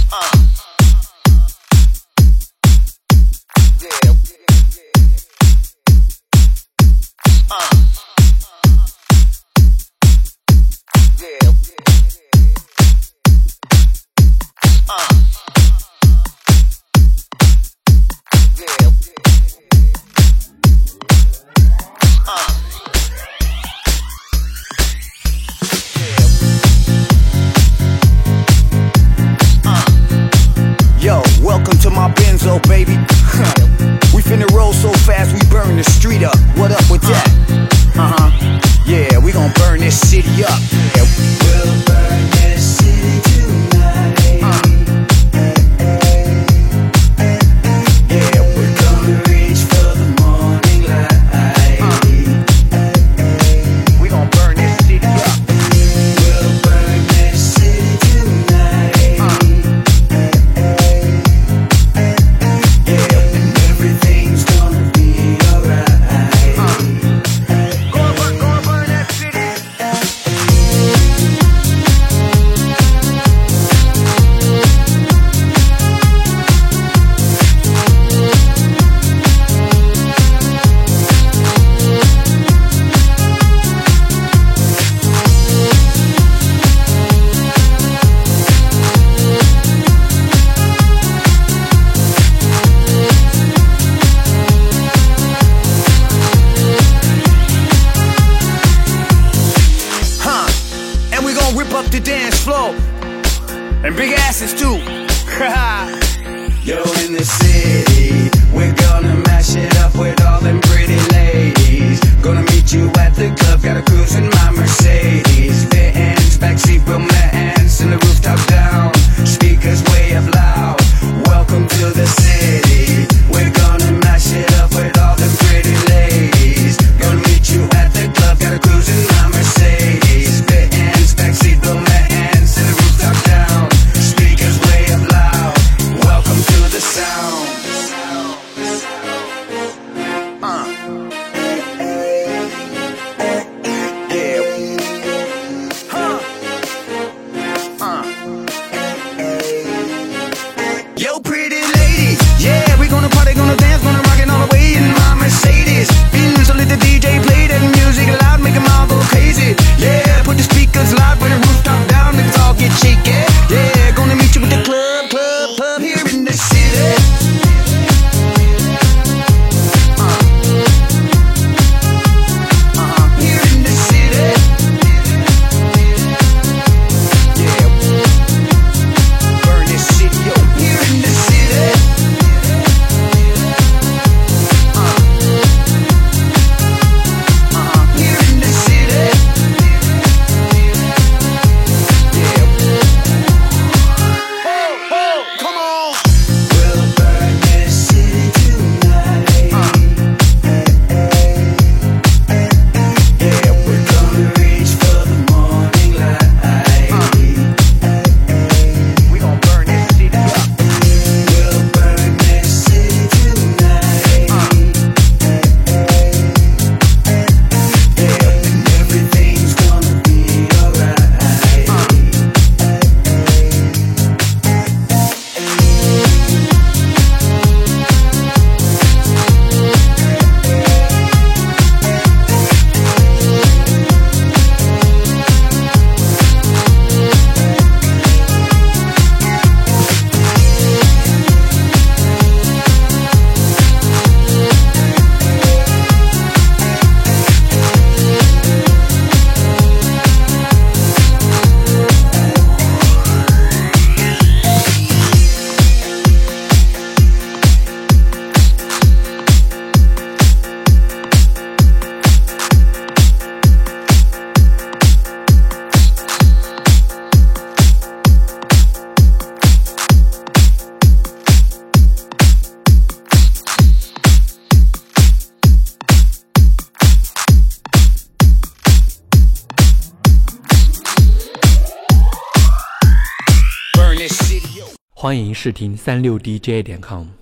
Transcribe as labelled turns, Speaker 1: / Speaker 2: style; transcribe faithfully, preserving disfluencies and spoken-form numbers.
Speaker 1: Benzo, baby. We finna roll so fast we burn the street up. What up with that? Uh-huh. Yeah, we gon' burn this city up. Yeah.
Speaker 2: We'll burn this city tonight. Uh. Yeah, we're gonna reach for the morning light.
Speaker 1: Uh. We gon' burn this city up.
Speaker 2: We'll burn this city tonight. Uh.
Speaker 1: Rip up the dance floor and big asses too.
Speaker 2: Yo, in the city, we're gonna mash it up with all them pretty ladies. Gonna meet you at the club, got a cruise in my Mercedes. Benz, backseat romance, and the rooftop down. Speakers way up loud. Welcome to the city. We're gonna mash it up with all them pretty ladies. Gonna meet you at the club, got a cruise in my Mercedes. Benz, backseat romance, and the rooftop down. Speakers way up loud. Welcome to the sound.
Speaker 1: Uh. Yeah. Huh. Uh.
Speaker 2: Yo, pretty lady, yeah, we gonna party, gonna dance, gonna rock it all the way in my Mercedes. Benz, so let the D J play that music loud, make them all go crazy. Yeah, put the speakers loud, when the rooftop down, let's all get shaky. Yeah, gonna meet you with the club, club, pub here in the city.
Speaker 3: 欢迎试听三六D J 点 com。